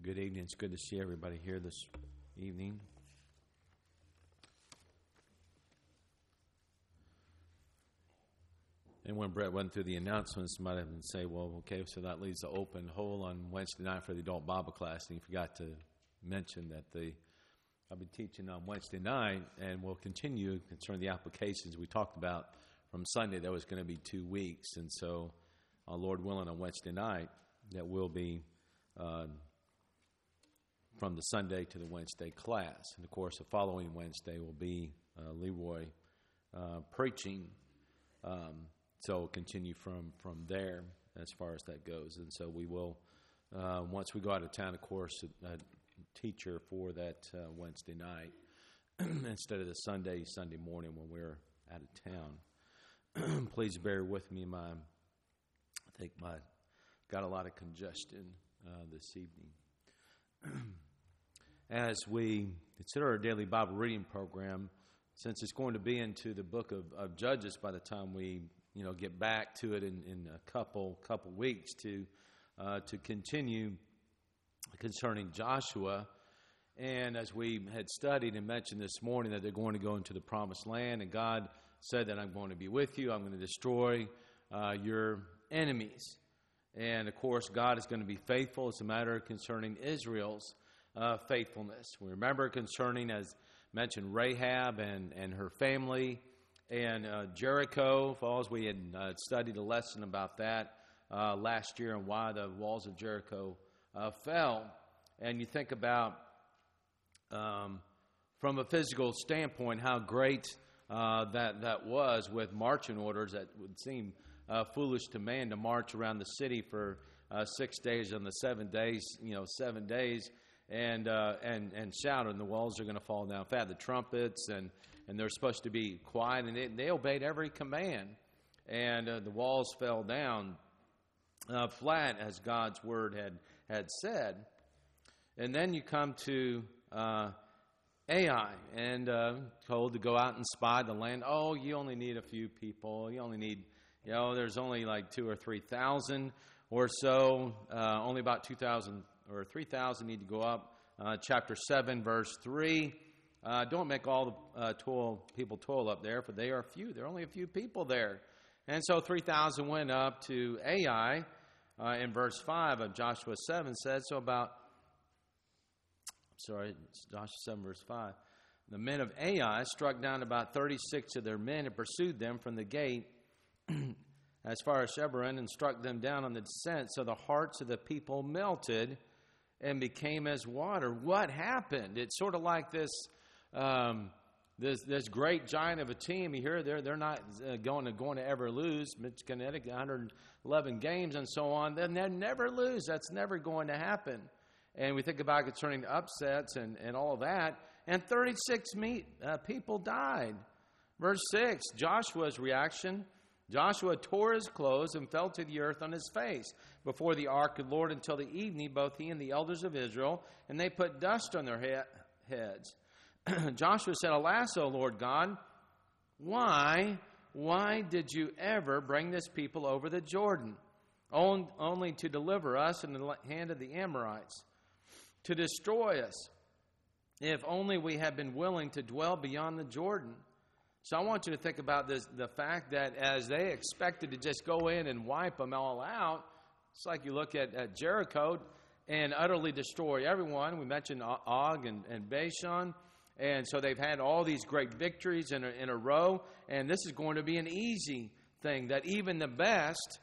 Good evening. It's good to see everybody here this evening. And when Brett went through the announcements, might have been say, well, okay, so that leaves the open hole on Wednesday night for the adult Bible class. And he forgot to mention that I'll be teaching on Wednesday night, and we'll continue concerning the applications we talked about from Sunday. That was going to be 2 weeks. And so, Lord willing, on Wednesday night, that will be from the Sunday to the Wednesday class. And, of course, the following Wednesday will be Leroy preaching. So we'll continue from there as far as that goes. And so we will, once we go out of town, of course, a teacher for that Wednesday night instead of the Sunday morning when we're out of town. Please bear with me. I think got a lot of congestion this evening. As we consider our daily Bible reading program, since it's going to be into the book of Judges by the time we get back to it in a couple weeks to continue concerning Joshua. And as we had studied and mentioned this morning that they're going to go into the promised land, and God said that I'm going to be with you, I'm going to destroy your enemies. And of course, God is going to be faithful. It's a matter concerning Israel's faithfulness. We remember concerning, as mentioned, Rahab and her family, and Jericho Falls. We had studied a lesson about that last year and why the walls of Jericho fell. And you think about, from a physical standpoint, how great that was with marching orders that would seem foolish to man to march around the city for 6 days on the 7 days, 7 days, and shout, and the walls are going to fall down. In fact, the trumpets, and they're supposed to be quiet, and they obeyed every command, and the walls fell down flat as God's word had said. And then you come to Ai, and told to go out and spy the land. Oh, you only need a few people. You only need, there's only like 2,000 or 3,000 or so. Only about 2,000 or 3,000 need to go up. Chapter 7, verse 3. Don't make all the people toil up there, for they are few. There are only a few people there. And so 3,000 went up to Ai. In verse 5 of Joshua 7 says, Joshua 7, verse 5. The men of Ai struck down about 36 of their men and pursued them from the gate as far as Shebarim, and struck them down on the descent. So the hearts of the people melted and became as water. What happened? It's sort of like this great giant of a team. You hear they're not going to ever lose. Connecticut, 111 games and so on. Then they never lose. That's never going to happen. And we think about concerning upsets and all of that. And 36 people died. Verse 6, Joshua's reaction. Joshua tore his clothes and fell to the earth on his face before the ark of the Lord until the evening, both he and the elders of Israel, and they put dust on their heads. Joshua said, Alas, O Lord God, why did you ever bring this people over the Jordan, only to deliver us in the hand of the Amorites, to destroy us, if only we had been willing to dwell beyond the Jordan? So I want you to think about this, the fact that as they expected to just go in and wipe them all out, it's like you look at Jericho and utterly destroy everyone. We mentioned Og and Bashan. And so they've had all these great victories in a row. And this is going to be an easy thing, that even the best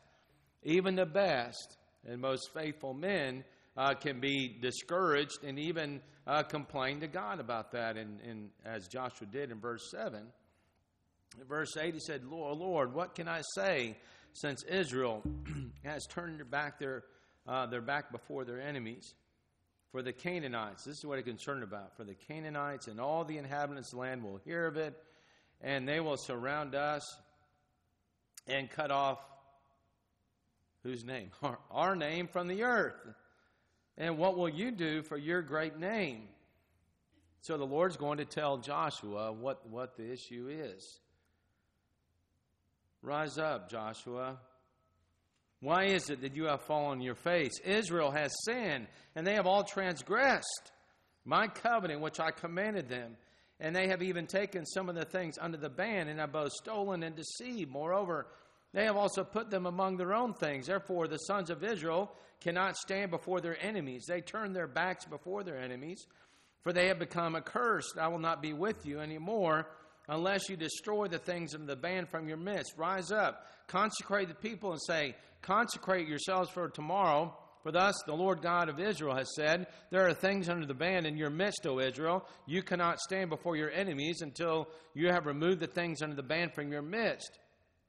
and most faithful men can be discouraged and even complain to God about that. And as Joshua did in verse 7. In verse 8, he said, Lord, what can I say, since Israel has turned their back before their enemies? For the Canaanites, this is what he's concerned about. For the Canaanites and all the inhabitants of the land will hear of it, and they will surround us and cut off, whose name? Our name from the earth. And what will you do for your great name? So the Lord's going to tell Joshua what the issue is. Rise up, Joshua. Why is it that you have fallen on your face? Israel has sinned, and they have all transgressed my covenant which I commanded them. And they have even taken some of the things under the ban, and have both stolen and deceived. Moreover, they have also put them among their own things. Therefore, the sons of Israel cannot stand before their enemies. They turn their backs before their enemies, for they have become accursed. I will not be with you anymore, unless you destroy the things under the ban from your midst. Rise up, consecrate the people, and say, consecrate yourselves for tomorrow. For thus the Lord God of Israel has said, there are things under the ban in your midst, O Israel. You cannot stand before your enemies until you have removed the things under the ban from your midst.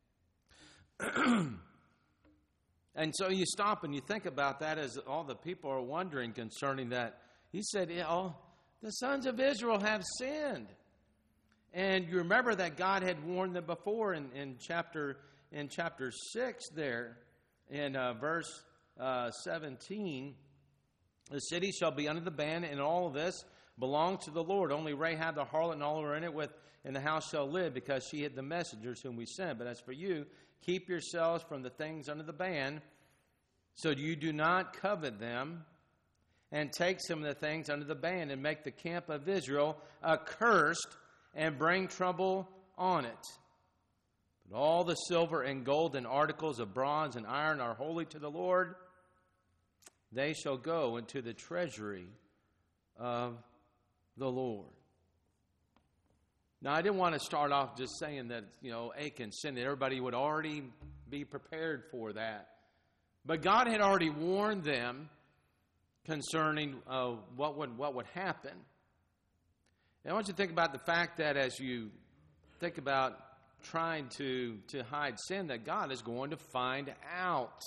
And so you stop and you think about that as all the people are wondering concerning that. He said, the sons of Israel have sinned. And you remember that God had warned them before in chapter 6 there, in verse 17, the city shall be under the ban, and all of this belongs to the Lord. Only Rahab the harlot and all who are in it in the house shall live, because she hid the messengers whom we sent. But as for you, keep yourselves from the things under the ban, so you do not covet them, and take some of the things under the ban, and make the camp of Israel accursed, and bring trouble on it. But all the silver and gold and articles of bronze and iron are holy to the Lord. They shall go into the treasury of the Lord. Now, I didn't want to start off just saying that, Achan sinned, that everybody would already be prepared for that. But God had already warned them concerning what would happen. And I want you to think about the fact that as you think about trying to hide sin, that God is going to find out.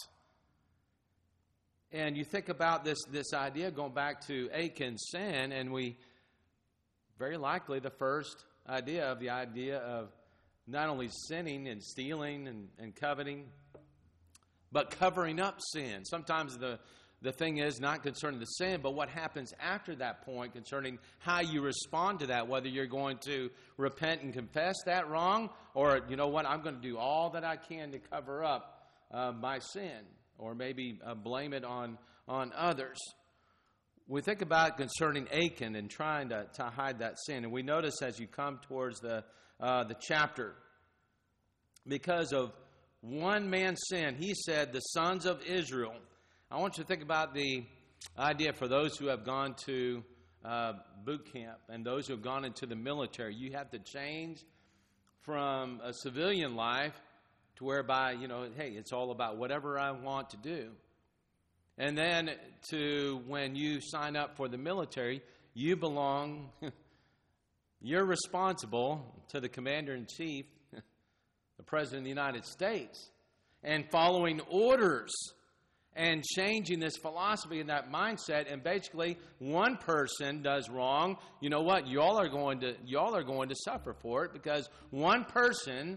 And you think about this idea going back to Achan's sin, and we very likely the first idea of not only sinning and stealing and coveting, but covering up sin. Sometimes the thing is not concerning the sin, but what happens after that point concerning how you respond to that, whether you're going to repent and confess that wrong, or, you know what, I'm going to do all that I can to cover up my sin, or maybe blame it on others. We think about concerning Achan and trying to hide that sin, and we notice as you come towards the chapter, because of one man's sin, he said, the sons of Israel. I want you to think about the idea for those who have gone to boot camp and those who have gone into the military. You have to change from a civilian life to whereby, hey, it's all about whatever I want to do. And then to when you sign up for the military, you belong, you're responsible to the commander-in-chief, the President of the United States, and following orders and changing this philosophy and that mindset. And basically, one person does wrong, you know what? Y'all are going to suffer for it, because one person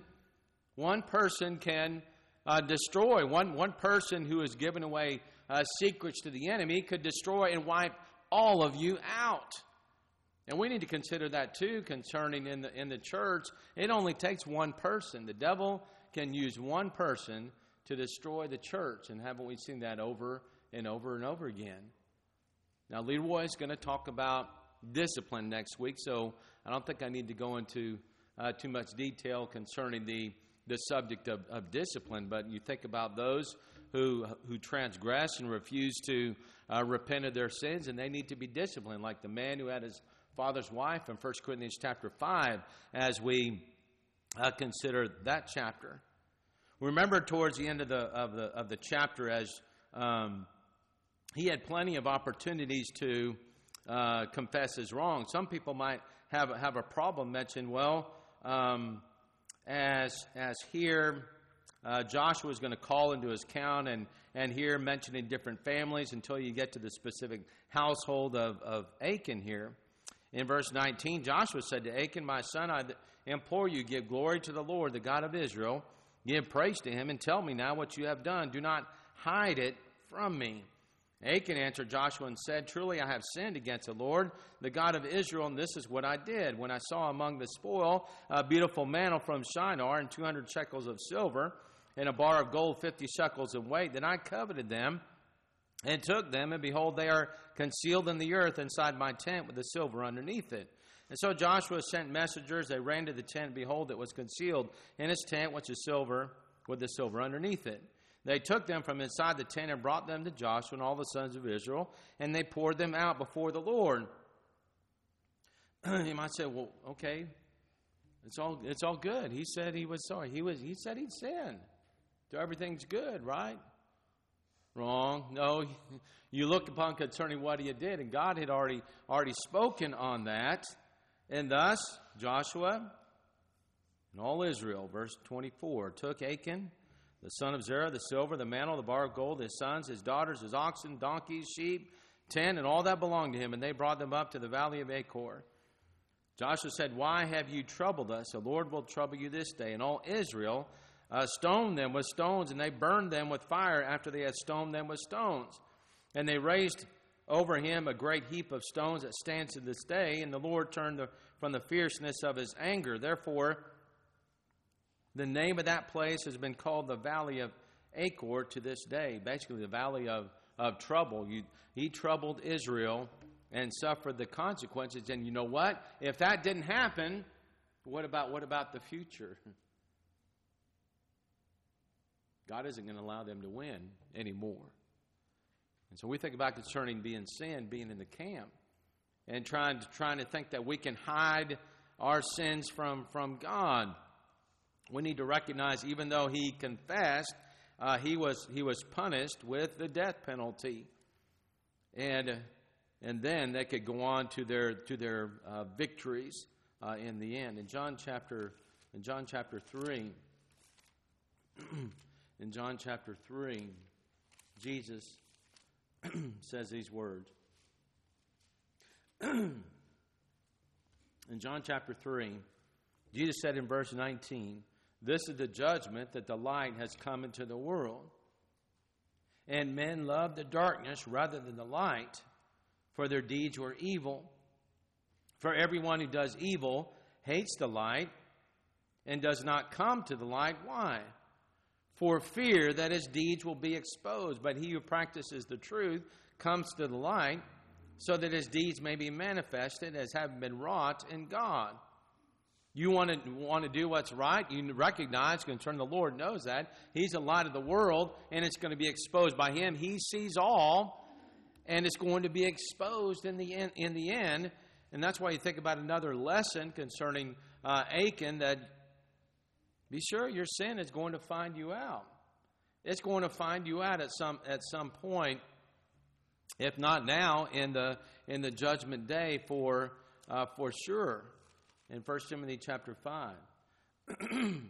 can destroy. One person who has given away secrets to the enemy could destroy and wipe all of you out. And we need to consider that too concerning in the church. It only takes one person. The devil can use one person to destroy the church. And haven't we seen that over and over and over again? Now, Leroy is going to talk about discipline next week, so I don't think I need to go into too much detail concerning the subject of discipline. But you think about those who transgress and refuse to repent of their sins, and they need to be disciplined, like the man who had his father's wife in 1 Corinthians chapter 5, as we consider that chapter. Remember towards the end of the chapter, as he had plenty of opportunities to confess his wrong. Some people might have a problem mentioning, as here Joshua is going to call into his count, and here mentioning different families until you get to the specific household of Achan here. In verse 19, Joshua said to Achan, my son, I implore you, give glory to the Lord, the God of Israel. Give praise to him, and tell me now what you have done. Do not hide it from me. Achan answered Joshua and said, truly I have sinned against the Lord, the God of Israel, and this is what I did. When I saw among the spoil a beautiful mantle from Shinar and 200 shekels of silver, and a bar of gold 50 shekels in weight. Then I coveted them and took them, and behold, they are concealed in the earth inside my tent with the silver underneath it. And so Joshua sent messengers. They ran to the tent, and behold, it was concealed in his tent, which is silver, with the silver underneath it. They took them from inside the tent and brought them to Joshua and all the sons of Israel, and they poured them out before the Lord. You might say, well, okay, it's all good. He said he was sorry. He said he'd sinned. So everything's good, right? Wrong. No, you look upon concerning what he did, and God had already spoken on that. And thus, Joshua and all Israel, verse 24, took Achan, the son of Zerah, the silver, the mantle, the bar of gold, his sons, his daughters, his oxen, donkeys, sheep, tent, and all that belonged to him, and they brought them up to the valley of Achor. Joshua said, why have you troubled us? The Lord will trouble you this day. And all Israel stoned them with stones, and they burned them with fire after they had stoned them with stones. And they raised over him a great heap of stones that stands to this day, and the Lord turned from the fierceness of his anger. Therefore, the name of that place has been called the Valley of Achor to this day. Basically, the Valley of Trouble. He troubled Israel and suffered the consequences. And you know what? If that didn't happen, what about the future? God isn't going to allow them to win anymore. And so we think about concerning being sin, being in the camp, and trying to think that we can hide our sins from God. We need to recognize, even though he confessed, he was punished with the death penalty, and then they could go on to their victories in the end. In John chapter 3, in John chapter 3, Jesus says these words. In John chapter 3, Jesus said in verse 19, this is the judgment, that the light has come into the world. And men loved the darkness rather than the light, for their deeds were evil. For everyone who does evil hates the light and does not come to the light. Why? For fear that his deeds will be exposed. But he who practices the truth comes to the light, so that his deeds may be manifested as having been wrought in God. You want to do what's right. You recognize, concern the Lord knows that. He's the light of the world, and it's going to be exposed by him. He sees all, and it's going to be exposed in the end. And that's why you think about another lesson concerning Achan, that be sure your sin is going to find you out. It's going to find you out at some point, if not now, in the judgment day for sure. In 1 Timothy chapter 5. In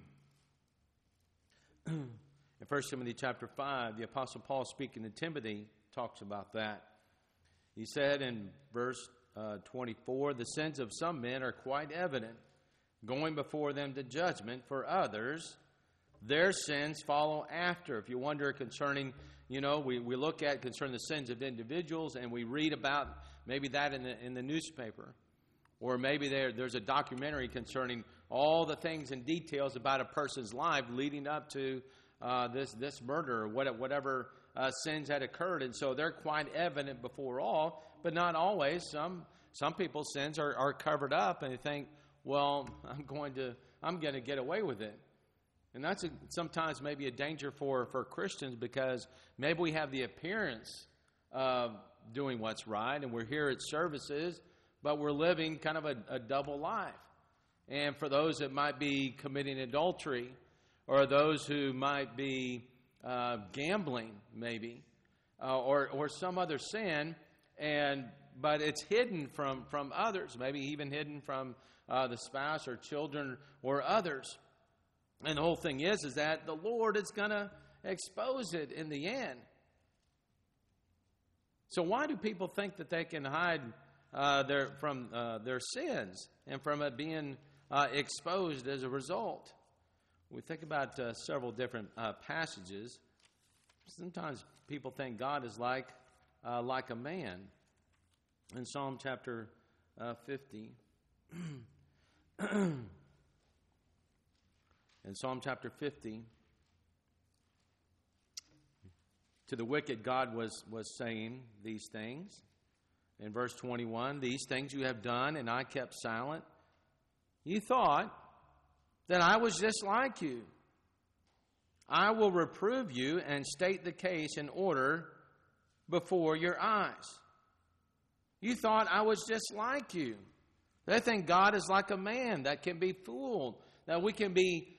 1 Timothy chapter 5, the Apostle Paul, speaking to Timothy, talks about that. He said in verse 24, the sins of some men are quite evident, going before them to judgment. For others, their sins follow after. If you wonder concerning, we look at concerning the sins of individuals, and we read about maybe that in the newspaper. Or maybe there's a documentary concerning all the things and details about a person's life leading up to this murder, or whatever sins had occurred. And so they're quite evident before all, but not always. Some people's sins are covered up, and they think, well, I'm going to get away with it. And that's sometimes maybe a danger for Christians, because maybe we have the appearance of doing what's right, and we're here at services, but we're living kind of a double life. And for those that might be committing adultery, or those who might be gambling, maybe, or some other sin, but it's hidden from others, maybe even hidden from the spouse or children or others. And the whole thing is that the Lord is going to expose it in the end. So why do people think that they can hide their sins and from it being exposed as a result? We think about several different passages. Sometimes people think God is like a man. In Psalm chapter 50, in Psalm chapter 50, To the wicked, God was saying these things. In verse 21, these things you have done, and I kept silent. You thought that I was just like you. I will reprove you and state the case in order before your eyes. You thought I was just like you. They think God is like a man that can be fooled, that we can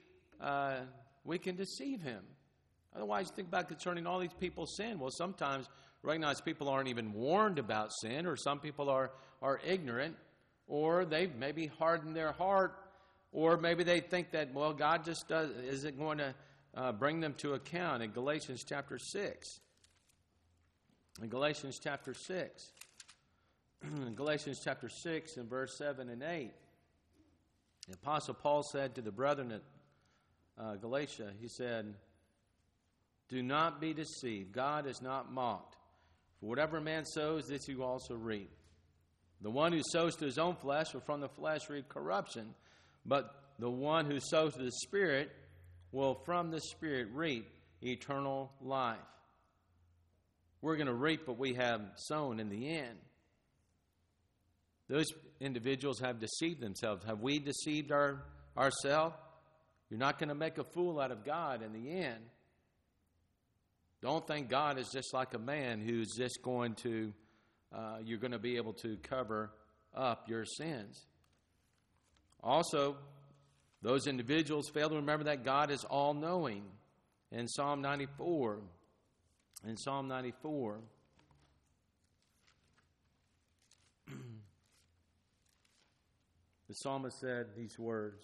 deceive him. Otherwise, think back concerning all these people's sin. Well, sometimes recognize people aren't even warned about sin, or some people are ignorant, or they've maybe hardened their heart, or maybe they think that, well, God just isn't going to bring them to account. In Galatians chapter 6. In Galatians chapter 6. In Galatians chapter 6 and verse 7 and 8. The Apostle Paul said to the brethren at Galatia, he said, do not be deceived. God is not mocked. For whatever man sows, this you also reap. The one who sows to his own flesh will from the flesh reap corruption, but the one who sows to the Spirit will from the Spirit reap eternal life. We're going to reap what we have sown in the end. Those individuals have deceived themselves. Have we deceived ourselves? You're not going to make a fool out of God in the end. Don't think God is just like a man who's just going to, you're going to be able to cover up your sins. Also, those individuals fail to remember that God is all-knowing. In Psalm 94, the psalmist said these words.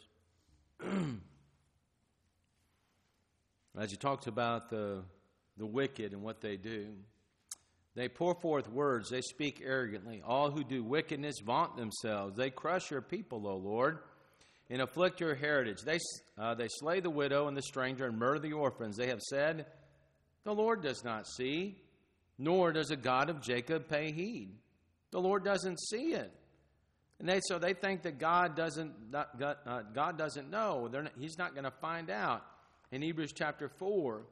As he talks about the wicked and what they do. They pour forth words. They speak arrogantly. All who do wickedness vaunt themselves. They crush your people, O Lord, and afflict your heritage. They slay the widow and the stranger and murder the orphans. They have said, the Lord does not see, nor does the God of Jacob pay heed. The Lord doesn't see it. And so they think that God doesn't know. He's not going to find out. In Hebrews chapter 4,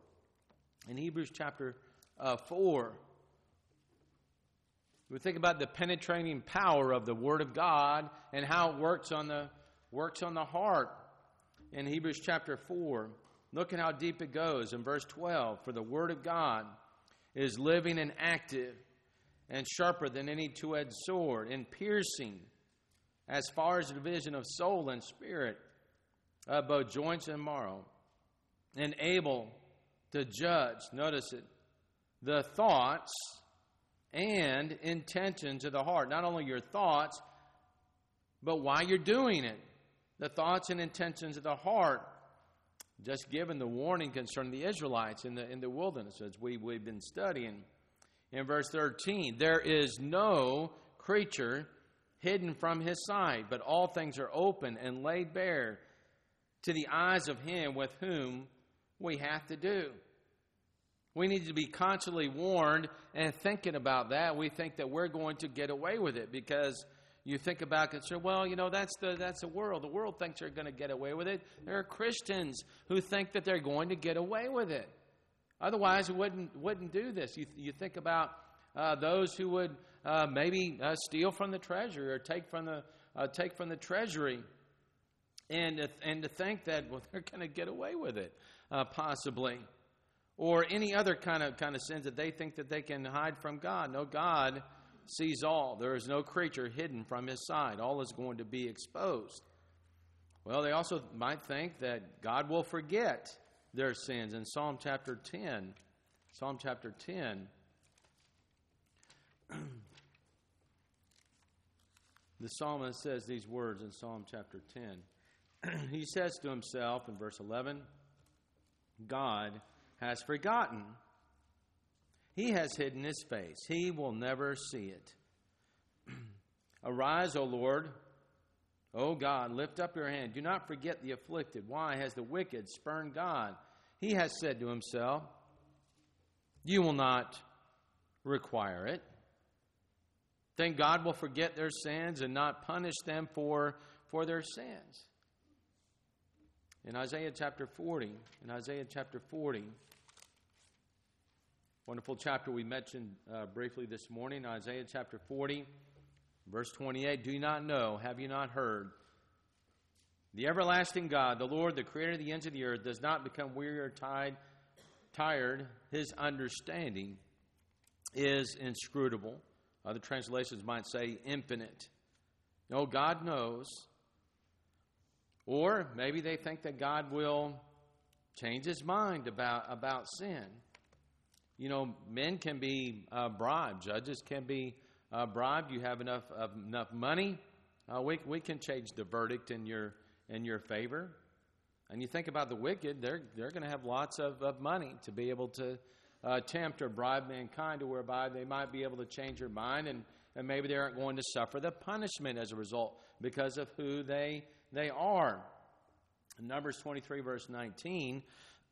we think about the penetrating power of the Word of God and how it works on the heart. In Hebrews chapter 4, look at how deep it goes. In verse 12, for the Word of God is living and active and sharper than any two-edged sword, and piercing as far as the division of soul and spirit, both joints and marrow, and able to judge, notice it, the thoughts and intentions of the heart. Not only your thoughts, but why you're doing it. The thoughts and intentions of the heart. Just given the warning concerning the Israelites in the wilderness, as we've been studying. In verse 13, there is no creature hidden from his sight, but all things are open and laid bare to the eyes of him with whom we have to do. We need to be constantly warned and thinking about that. We think that we're going to get away with it because you think about it, well, that's the world. The world thinks they're going to get away with it. There are Christians who think that they're going to get away with it. Otherwise, we wouldn't do this. You think about those who would maybe steal from the treasury or take from the treasury, and to think that they're going to get away with it, possibly, or any other kind of sins that they think that they can hide from God. No, God sees all. There is no creature hidden from His sight. All is going to be exposed. Well, they also might think that God will forget their sins. In Psalm chapter 10, the psalmist says these words in Psalm chapter 10. He says to himself in verse 11, God has forgotten. He has hidden His face. He will never see it. Arise, O Lord. O God, lift up your hand. Do not forget the afflicted. Why has the wicked spurned God? He has said to himself, you will not require it. Think God will forget their sins and not punish them for their sins. In Isaiah chapter 40, Wonderful chapter we mentioned briefly this morning, Isaiah chapter 40, verse 28. Do you not know, have you not heard? The everlasting God, the Lord, the creator of the ends of the earth, does not become weary or tired. His understanding is inscrutable. Other translations might say infinite. No, God knows. Or maybe they think that God will change his mind about sin. You know, men can be bribed. Judges can be bribed. You have enough money, we can change the verdict in your favor. And you think about the wicked, they're going to have lots of money to be able to tempt or bribe mankind to whereby they might be able to change their mind, and maybe they aren't going to suffer the punishment as a result because of who they are. In Numbers 23, verse 19,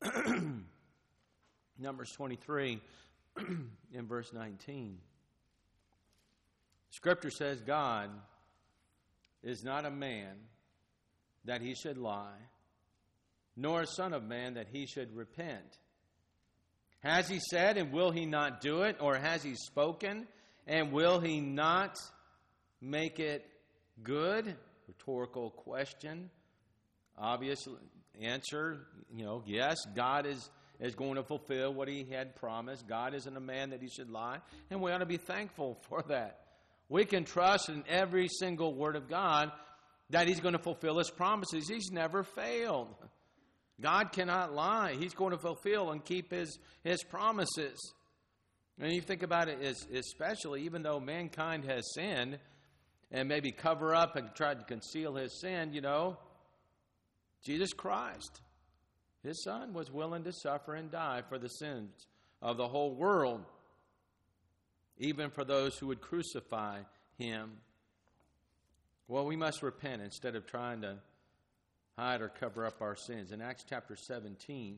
Numbers 23 in verse 19. Scripture says, God is not a man that he should lie, nor a son of man that he should repent. Has he said, and will he not do it? Or has he spoken, and will he not make it good? Rhetorical question. Obvious answer, yes, God is going to fulfill what he had promised. God isn't a man that he should lie, and we ought to be thankful for that. We can trust in every single word of God that he's going to fulfill his promises. He's never failed. God cannot lie. He's going to fulfill and keep his promises. And you think about it, especially even though mankind has sinned and maybe cover up and try to conceal his sin, Jesus Christ, his son, was willing to suffer and die for the sins of the whole world, even for those who would crucify him. Well, we must repent instead of trying to hide or cover up our sins. In Acts chapter 17,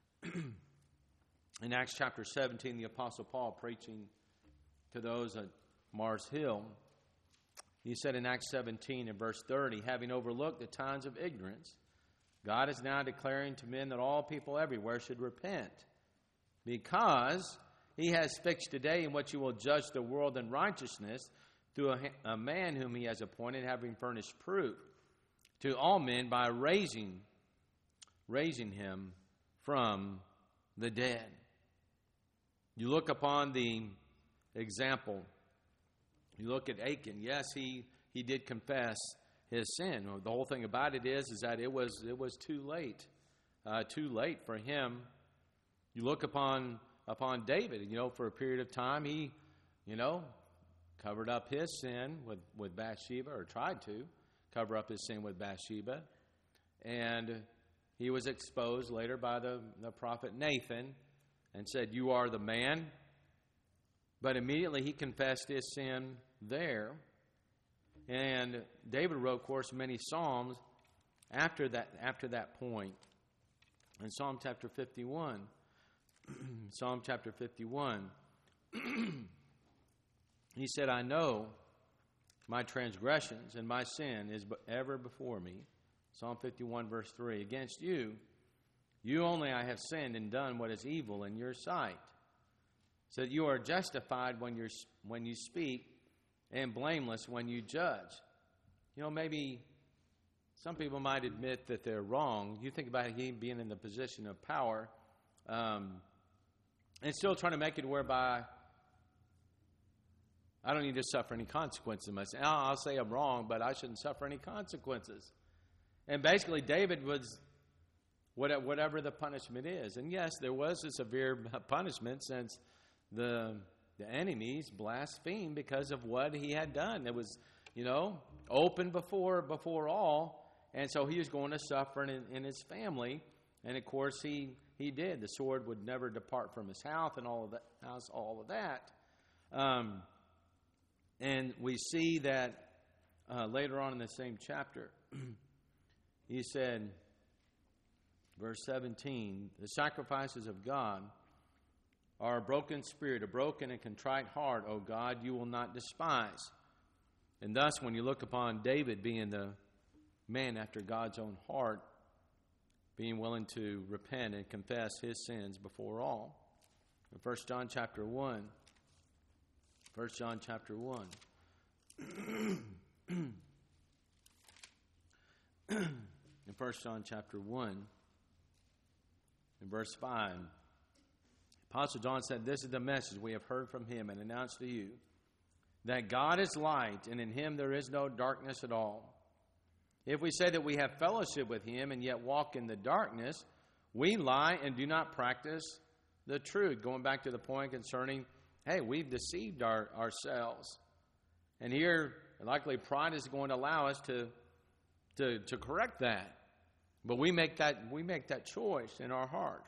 the Apostle Paul, preaching to those at Mars Hill, he said in Acts 17 and verse 30, having overlooked the times of ignorance, God is now declaring to men that all people everywhere should repent, because he has fixed a day in which he will judge the world in righteousness through a man whom he has appointed, having furnished proof to all men by raising him from the dead. You look upon the example. You look at Achan. Yes, he did confess his sin. The whole thing about it is that it was too late for him. You look upon David. For a period of time he, covered up his sin with Bathsheba, or tried to cover up his sin with Bathsheba, and he was exposed later by the prophet Nathan, and said, "You are the man." But immediately he confessed his sin there. And David wrote, of course, many psalms after that point. In Psalm chapter 51, he said, "I know my transgressions, and my sin is ever before me." Psalm 51, verse 3. "Against you only I have sinned and done what is evil in your sight, so that you are justified when you speak, and blameless when you judge." Maybe some people might admit that they're wrong. You think about him being in the position of power, and still trying to make it whereby I don't need to suffer any consequences myself. I'll say I'm wrong, but I shouldn't suffer any consequences. And basically, David was whatever the punishment is. And yes, there was a severe punishment, since the enemies blasphemed because of what he had done. It was, open before all. And so he was going to suffer in his family. And of course, he did. The sword would never depart from his house, and all of that. And we see that later on in the same chapter, he said, verse 17, "The sacrifices of God are a broken spirit, a broken and contrite heart, O God, you will not despise." And thus, when you look upon David being the man after God's own heart, being willing to repent and confess his sins before all, 1 John chapter 1. 1 John chapter 1. In 1 John chapter 1, in verse 5, Apostle John said, "This is the message we have heard from him and announced to you, that God is light, and in him there is no darkness at all. If we say that we have fellowship with him and yet walk in the darkness, we lie and do not practice the truth." Going back to the point concerning, hey, we've deceived ourselves. And here, likely pride is going to allow us to correct that. But we make that choice in our heart.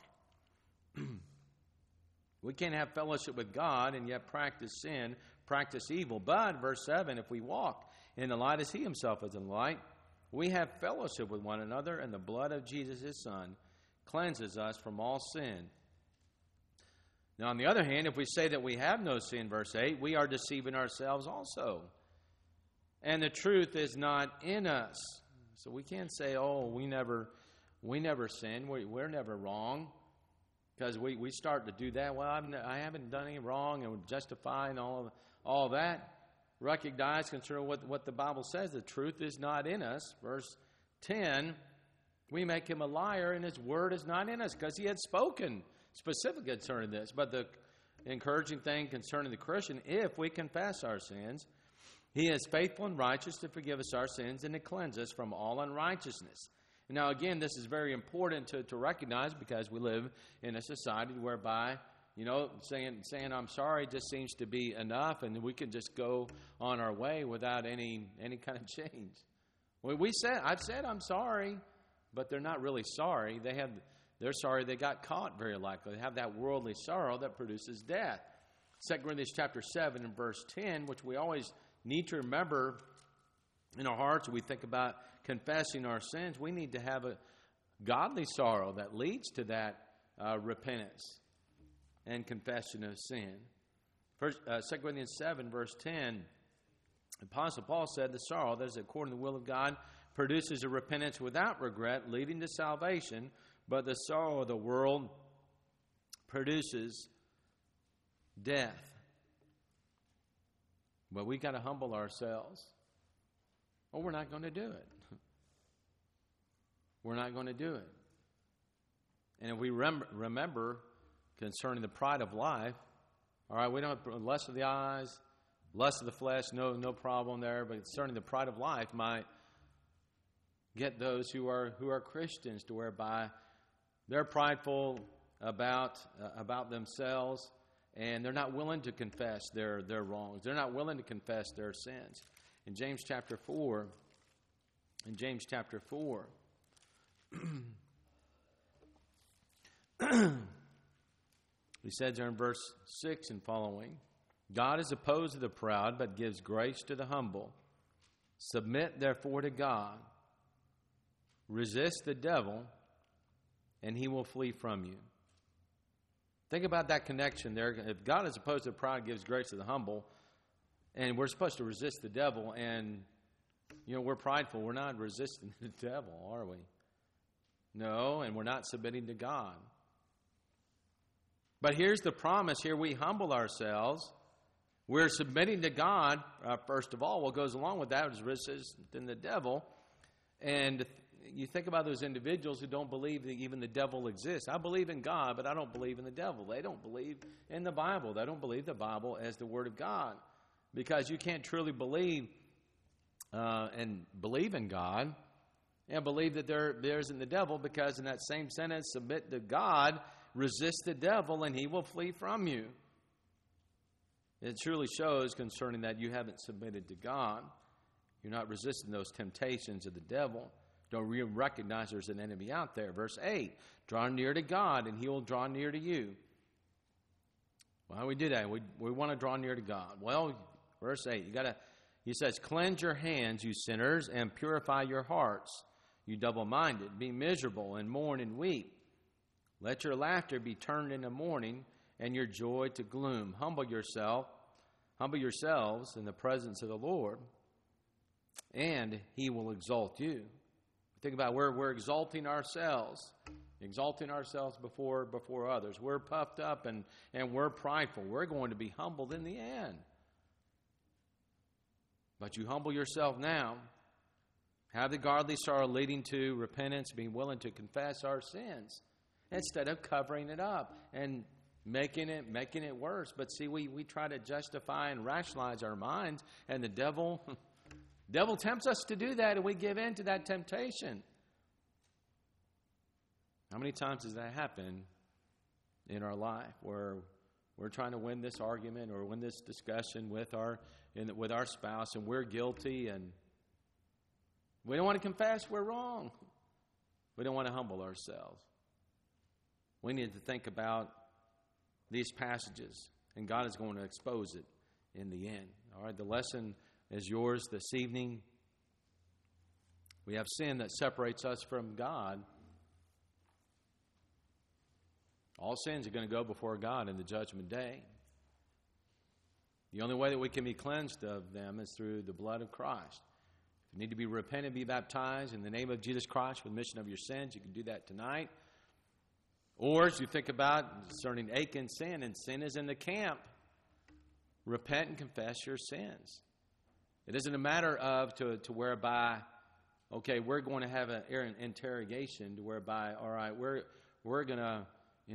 We can't have fellowship with God and yet practice sin, practice evil. But, verse 7, if we walk in the light as he himself is in the light, we have fellowship with one another, and the blood of Jesus, his Son, cleanses us from all sin. Now, on the other hand, if we say that we have no sin, verse 8, we are deceiving ourselves also. And the truth is not in us. So we can't say, oh, we never sin. We're never wrong. Because we start to do that. Well, I haven't done any wrong, and justifying all that. Recognize, consider what the Bible says. The truth is not in us. Verse 10, we make him a liar, and his word is not in us, because he had spoken specifically concerning this. But the encouraging thing concerning the Christian, if we confess our sins, he is faithful and righteous to forgive us our sins and to cleanse us from all unrighteousness. Now, again, this is very important to recognize, because we live in a society whereby, saying I'm sorry just seems to be enough, and we can just go on our way without any kind of change. I've said I'm sorry, but they're not really sorry. They're sorry they got caught, very likely. They have that worldly sorrow that produces death. 2 Corinthians chapter 7 and verse 10, which we always need to remember in our hearts when we think about confessing our sins. We need to have a godly sorrow that leads to that repentance and confession of sin. 2 Corinthians 7 verse 10, Apostle Paul said, "The sorrow that is according to the will of God produces a repentance without regret, leading to salvation, but the sorrow of the world produces death." But we got to humble ourselves, or we're not going to do it. We're not going to do it. And if we remember concerning the pride of life, all right, we don't have lust of the eyes, lust of the flesh, no problem there. But concerning the pride of life might get those who are Christians to whereby they're prideful about themselves, and they're not willing to confess their wrongs. They're not willing to confess their sins. In James chapter 4, he says there in verse 6 and following, "God is opposed to the proud, but gives grace to the humble. Submit therefore to God. Resist the devil, and he will flee from you." Think about that connection there. If God is opposed to the proud, gives grace to the humble, and we're supposed to resist the devil, and we're prideful, we're not resisting the devil, are we? No, and we're not submitting to God. But here's the promise. Here we humble ourselves. We're submitting to God, first of all. What goes along with that is resisting the devil. And you think about those individuals who don't believe that even the devil exists. I believe in God, but I don't believe in the devil. They don't believe in the Bible. They don't believe the Bible as the Word of God. Because you can't truly believe and believe in God and believe that there isn't the devil, because in that same sentence, submit to God, resist the devil, and he will flee from you. It truly shows concerning that you haven't submitted to God. You're not resisting those temptations of the devil. Don't recognize there's an enemy out there. Verse 8, "Draw near to God, and he will draw near to you." Why do we do that? We want to draw near to God. Well, verse 8, he says, "Cleanse your hands, you sinners, and purify your hearts, you double-minded. Be miserable and mourn and weep. Let your laughter be turned into mourning and your joy to gloom. Humble yourselves in the presence of the Lord, and he will exalt you." Think about where we're exalting ourselves. exalting ourselves before others. We're puffed up and we're prideful. We're going to be humbled in the end. But you humble yourself now. Have the godly sorrow leading to repentance, being willing to confess our sins instead of covering it up and making it worse. But see, we try to justify and rationalize our minds, and the devil tempts us to do that, and we give in to that temptation. How many times does that happen in our life where we're trying to win this argument or win this discussion with our spouse, and we're guilty, and we don't want to confess we're wrong. We don't want to humble ourselves. We need to think about these passages, and God is going to expose it in the end. All right, the lesson is yours this evening. We have sin that separates us from God. All sins are going to go before God in the judgment day. The only way that we can be cleansed of them is through the blood of Christ. If you need to be repentant, be baptized in the name of Jesus Christ for the remission of your sins, you can do that tonight. Or as you think about concerning Achan's sin, and sin is in the camp, repent and confess your sins. It isn't a matter of to whereby, okay, we're going to have an interrogation to whereby, all right, we're going to,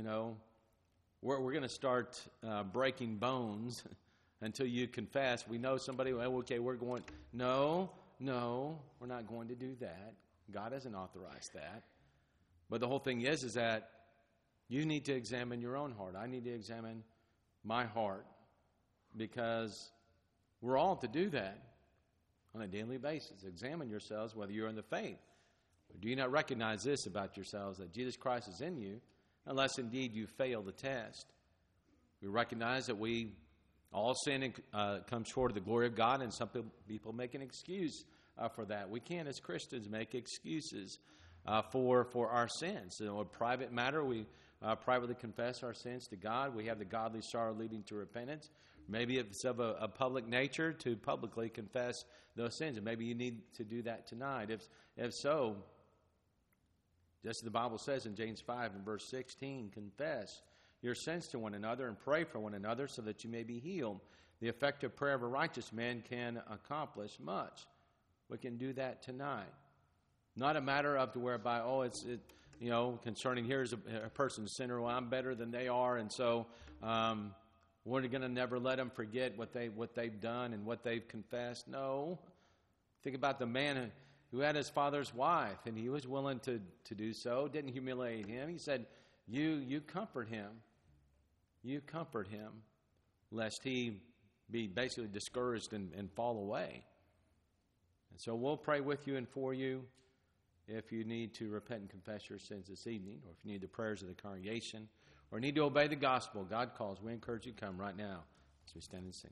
we're going to start breaking bones until you confess. We know somebody, okay, we're going, no, we're not going to do that. God hasn't authorized that. But the whole thing is that you need to examine your own heart. I need to examine my heart, because we're all to do that on a daily basis. Examine yourselves whether you're in the faith. Or do you not recognize this about yourselves, that Jesus Christ is in you, unless indeed you fail the test? We recognize that we all sin and come short of the glory of God, and some people make an excuse for that. We can't, as Christians, make excuses for our sins. So a private matter, we privately confess our sins to God. We have the godly sorrow leading to repentance. Maybe if it's of a public nature, to publicly confess those sins. And maybe you need to do that tonight. If so, just as the Bible says in James 5 and verse 16, confess your sins to one another and pray for one another so that you may be healed. The effective prayer of a righteous man can accomplish much. We can do that tonight. Not a matter of to whereby, concerning here's a person's sinner, well, I'm better than they are, and so we're going to never let them forget what they've done and what they've confessed. No. Think about the man who had his father's wife, and he was willing to do so, didn't humiliate him. He said, you comfort him. You comfort him, lest he be basically discouraged and fall away. And so we'll pray with you and for you if you need to repent and confess your sins this evening, or if you need the prayers of the congregation, or need to obey the gospel. God calls. We encourage you to come right now as we stand and sing.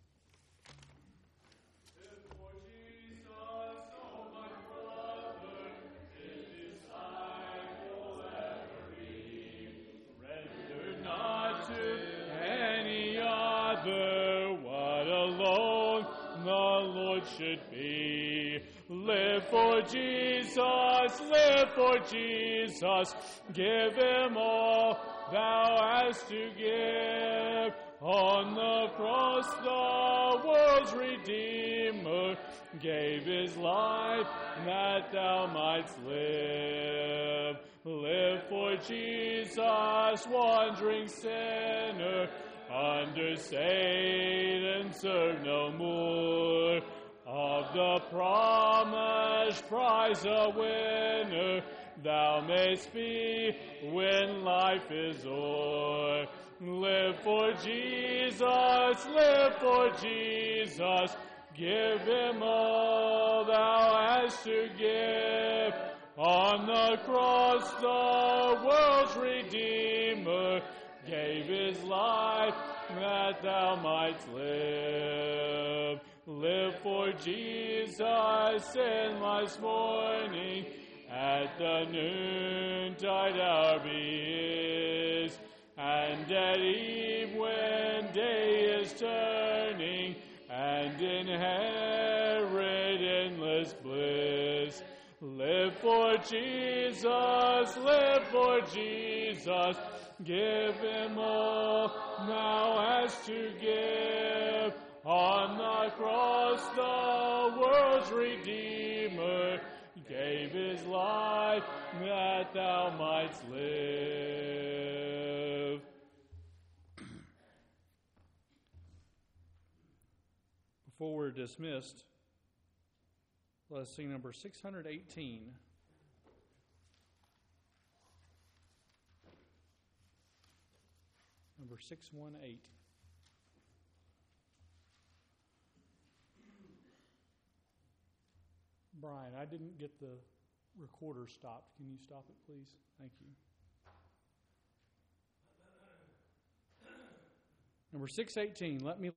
Should be. Live for Jesus, give him all thou hast to give. On the cross the world's Redeemer gave his life that thou mightst live. Live for Jesus, wandering sinner, under Satan serve no more. Of the promised prize a winner, thou mayst be when life is o'er. Live for Jesus, give him all thou hast to give. On the cross the world's Redeemer gave his life that thou mightst live. Live for Jesus, sinless morning, at the noontide hour be his, and at eve when day is turning, and inherit endless bliss. Live Live for Jesus, live for Jesus. Give him all now as to give. On the cross the world's Redeemer gave his life that thou mightst live. Before we're dismissed, let us sing number 618. Number 618. Brian, I didn't get the recorder stopped. Can you stop it, please? Thank you. Number 618, let me